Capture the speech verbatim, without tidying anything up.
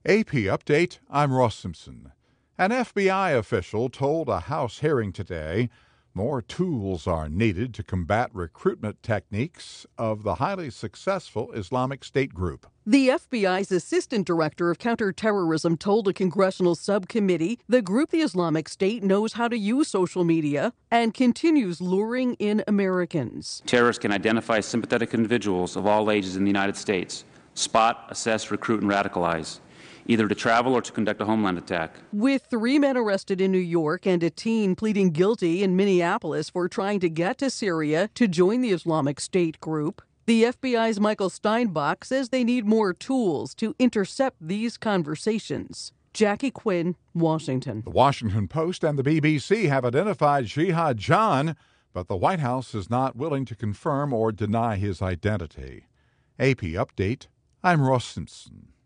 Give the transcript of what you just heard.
A P Update, I'm Ross Simpson. An F B I official told a House hearing today more tools are needed to combat recruitment techniques of the highly successful Islamic State group. The F B I's Assistant Director of Counterterrorism told a congressional subcommittee the group, the Islamic State, knows how to use social media and continues luring in Americans. Terrorists can identify sympathetic individuals of all ages in the United States, spot, assess, recruit, and radicalize, either to travel or to conduct a homeland attack. With three men arrested in New York and a teen pleading guilty in Minneapolis for trying to get to Syria to join the Islamic State group, the F B I's Michael Steinbach says they need more tools to intercept these conversations. Jackie Quinn, Washington. The Washington Post and the B B C have identified Jihad John, but the White House is not willing to confirm or deny his identity. A P Update, I'm Ross Simpson.